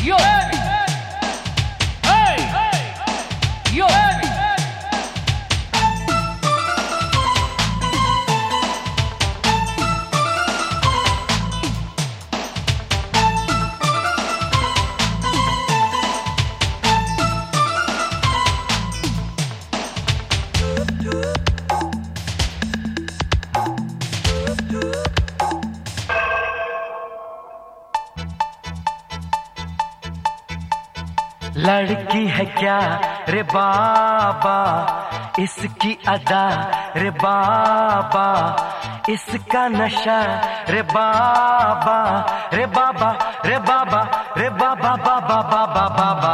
Yo, hey, yo. लड़की है क्या रे बाबा, इसकी अदा रे बाबा, इसका नशा रे बाबा, रे बाबा रे बाबा रे बाबा बाबा बाबा बाबा।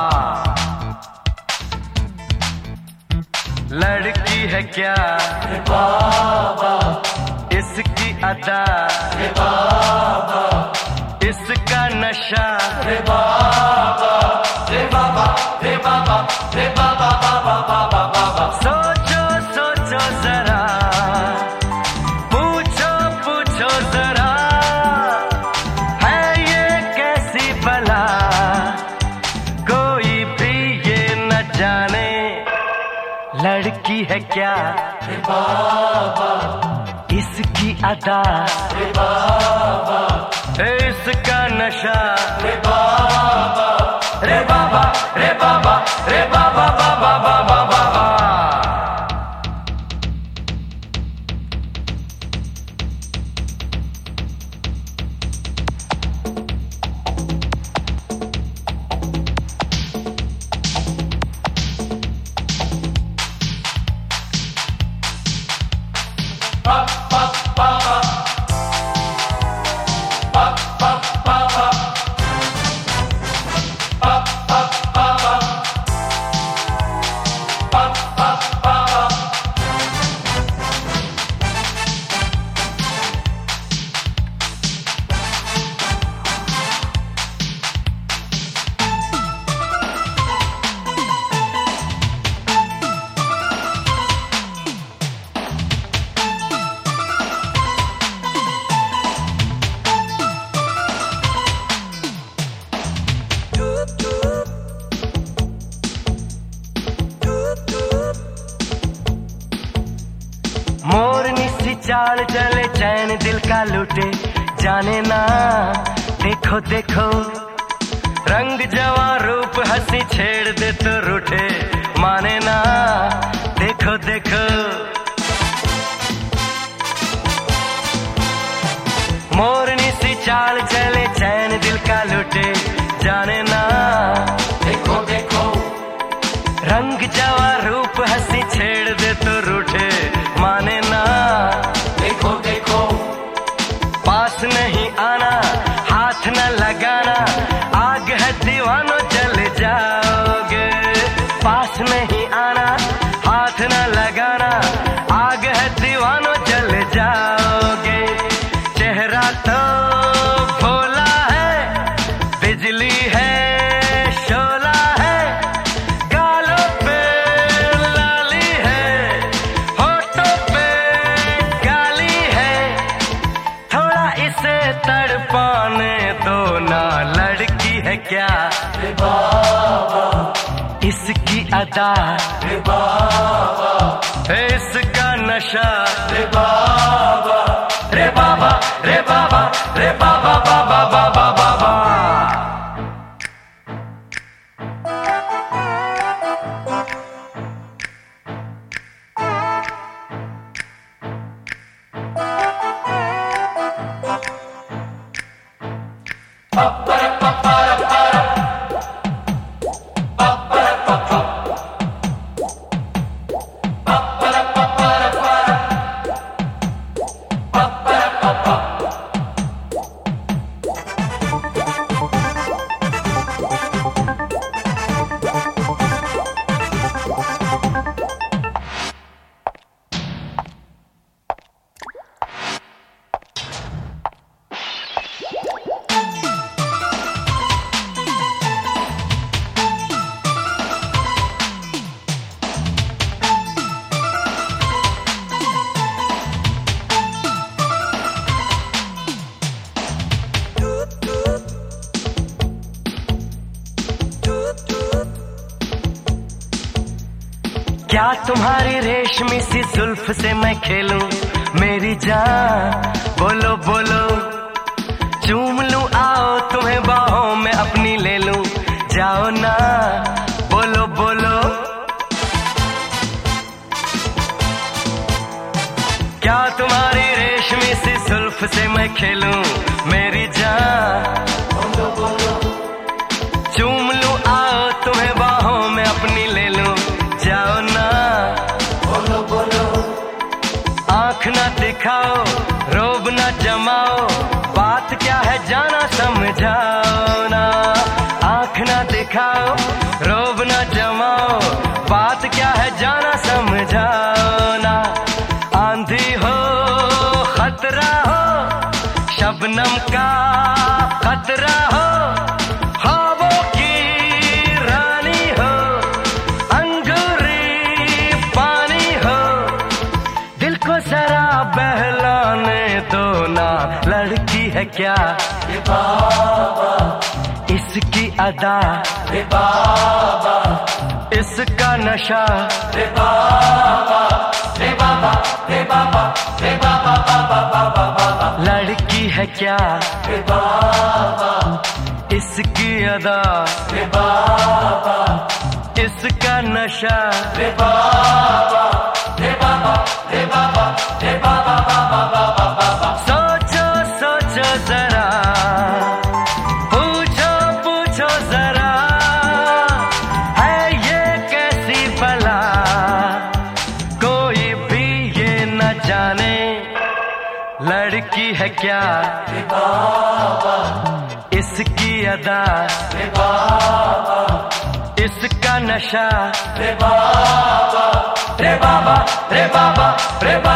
लड़की है क्या रे बाबा, इसकी अदा रे बाबा, इसका नशा रे बाबा, रे बाबा रे बाबा रे बाबा बाबा बाबा बाबा। सोचो सोचो जरा, पूछो पूछो जरा, है ये कैसी बला, कोई भी ये न जाने। लड़की है क्या रे बाबा, इसकी अदा रे बाबा, इसका नशा रे बाबा, रे बाबा रे बाबा रे बाबा बाबा बाबा बाबा। मोरनी सी चाल चले, चैन दिल का लूटे, जाने ना। देखो देखो रंग जवा रूप, हंसी छेड़ दे तो रूठे, माने ना। देखो देखो मोरनी सी चाल चले, चैन दिल का लूटे, जाने ना। देखो देखो रंग जवा रूप, हंसी छेड़ दे तो रूठे, माने ना। देखो देखो पास नहीं आना, हाथ न लगाना, आग है दीवानो जल जाओगे। पास नहीं आना, हाथ न लगाना, आग है दीवानो जल जाओगे। चेहरा तो भोला है, बिजली है शोला है, गालों पे लाली है, होठों पे गाली है, थोड़ा इसे तड़पाने दो ना। लड़की है क्या रे बाबा, इसकी अदा रे बाबा, इसका नशा रे बाबा, रे बाबा रे बाबा रे बाबा बाबा बाबा बाबा। क्या तुम्हारी रेशमी सी जुल्फ से मैं खेलूं मेरी जान, बोलो बोलो, चूम लूं आओ तुम्हें बाहों में अपनी ले लूं, जाओ ना, बोलो बोलो। क्या तुम्हारी रेशमी सी जुल्फ से मैं खेलूं मेरी जान, बोलो बोलो, चूम लूं आओ तुम्हें बाहों में अपनी ले लूं, जाओ ना, बोलो बोलो। आंख ना दिखाओ, रोब ना जमाओ, बात क्या है जाना समझाओ ना। आंख ना दिखाओ, रोब ना जमाओ, बात क्या है जाना समझाओ ना। आंधी हो खतरा हो, शबनम का खतरा हो, ख्वाबों की रानी हो, अंगूरी पानी हो, दिल को जरा बहलाने दो ना। लड़की है क्या रे बाबा, इसकी अदा रे बाबा, इसका नशा रे बाबा, रे बाबा, रे बाबा, रे बाबा, बाबा, बाबा, बाबा। लड़की है क्या रे बाबा, इसकी अदा रे बाबा, इसका नशा रे बाबा, रे बाबा, रे बाबा, रे बाबा, बाबा, बाबा, बाबा। सोचो सोचो जरा, पूछो पूछो जरा, है ये कैसी बला, कोई भी ये न जाने। लड़की है क्या रे बाबा, इसकी अदा रे बाबा, इसका नशा रे बाबा, रे बाबा, रे बाबा, रे बाबा।